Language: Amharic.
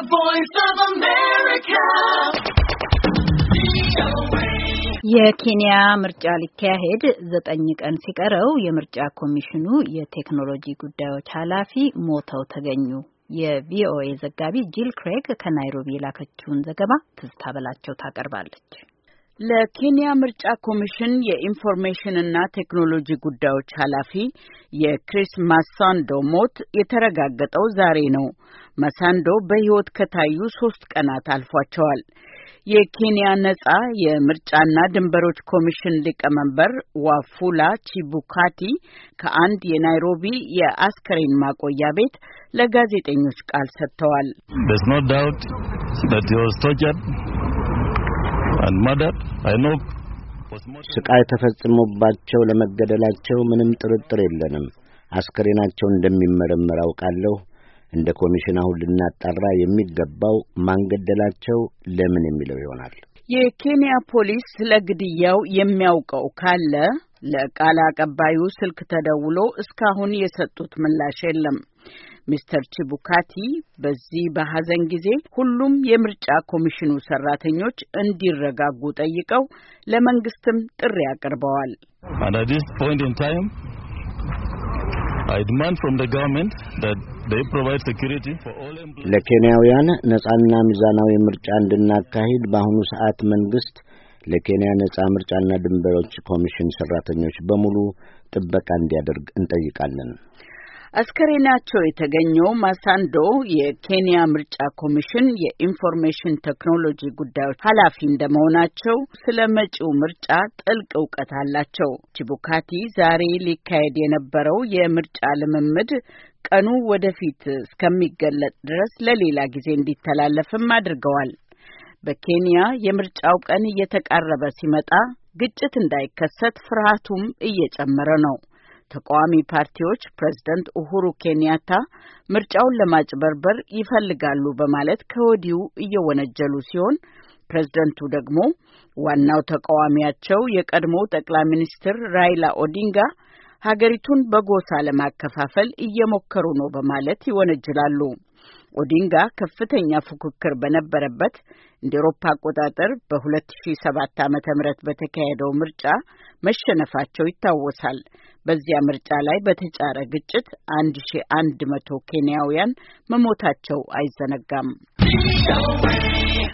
voice of America. የኬንያ ምርጫ ሊካሄድ 9 ቀን ሲቀረው የምርጫ ኮሚሽኑ የቴክኖሎጂ ጉዳዮች ኃላፊ ሞተው ተገኙ። የቪኦኤ ዘጋቢ ጂል ክሬግ ከናይሮቢ የላከችውን ዘገባ ትዝታ በላቸው ታቀርባለች። ለኬንያ ምርጫ ኮሚሽን የኢንፎርሜሽንና ቴክኖሎጂ ጉዳዮች ኃላፊ የክሪስ ማሳንዶ ሞት የተረጋገጠው ዛሬ ነው። ማሳንዶ በሕይወት ከታዩ 3 ቀናት አልፏቸዋል። የኬንያ ነጻ የምርጫና ድንበሮች ኮሚሽን ሊቀመንበር ዋፉላ ቺቡካቲ ከአንድ የናይሮቢ የአስከሬን ማቆያ ቤት ለጋዜጠኞች ቃል ሰጥተዋል። There's no doubt that he was tortured and murdered. I know ስቃይ ተፈጽሞባቸው ለመገደላቸው ምንም ጥርጥር የለንም። አስከሬናቸው እንደሚመረመር አውቃለሁ። እንደ ኮሚሽን አሁን ልናጣራ የሚገባው ማንገደላቸው ለምን የሚለው ይሆናል። የኬንያ ፖሊስ ለግድያው የሚያውቀው ካለ ለቃል አቀባዩ ስልክ ተደውሎ እስካሁን የሰጡት ምላሽ የለም። ሚስተር ቺቡካቲ በዚህ በሐዘን ጊዜ ሁሉም የምርጫ ኮሚሽኑ ሰራተኞች እንዲረጋጉ ጠይቀው ለመንግስትም ጥሪ አቅርበዋል። And at this point in time I demand from the government that they provide security for all employees. ለኬንያውያን ነጻና ሚዛናዊ ምርጫ እንድናካሂድ በአሁኑ ሰዓት መንግስት ለኬንያ ነጻ ምርጫና ድንበሮች ኮሚሽን ሰራተኞች በሙሉ ጥበቃ እንዲያደርግ እንጠይቃለን። አስከሬናቸው የተገኘው ማሳንዶ የኬንያ ምርጫ ኮሚሽን የኢንፎርሜሽን ቴክኖሎጂ ጉዳዮች ኃላፊ እንደመሆናቸው ስለ መጪው ምርጫ ጥልቅ ዕውቀት አላቸው። ቺቡካቲ ዛሬ ሊካሄድ የነበረው የምርጫ ልምምድ ቀኑ ወደፊት እስከሚገለጥ ድረስ ለሌላ ጊዜ እንዲተላለፍም አድርገዋል። በኬንያ የምርጫው ቀን እየተቃረበ ሲመጣ ግጭት እንዳይከሰት ፍርሃቱም እየጨመረ ነው። ተቃዋሚ ፓርቲዎች ፕሬዝዳንት ኡሁሩ ኬንያታ ምርጫውን ለማጭበርበር ይፈልጋሉ በማለት ከወዲሁ እየወነጀሉ ሲሆን ፕሬዝዳንቱ ደግሞ ዋናው ተቃዋሚያቸው የቀድሞ ጠቅላይ ሚኒስትር ራይላ ኦዲንጋ ሀገሪቱን በጎሳ ለማከፋፈል እየሞከሩ ነው በማለት ይወነጅላሉ። ኦዲንጋ ከፍተኛ ፉክክር በነበረበት እንደ አውሮፓ አቆጣጠር በ2007 ዓ.ም በተካሄደው ምርጫ መሸነፋቸው ይታወሳል። በዚያ ምርጫ ላይ በተጫረ ግጭት 1100 ኬንያውያን መሞታቸው አይዘነጋም።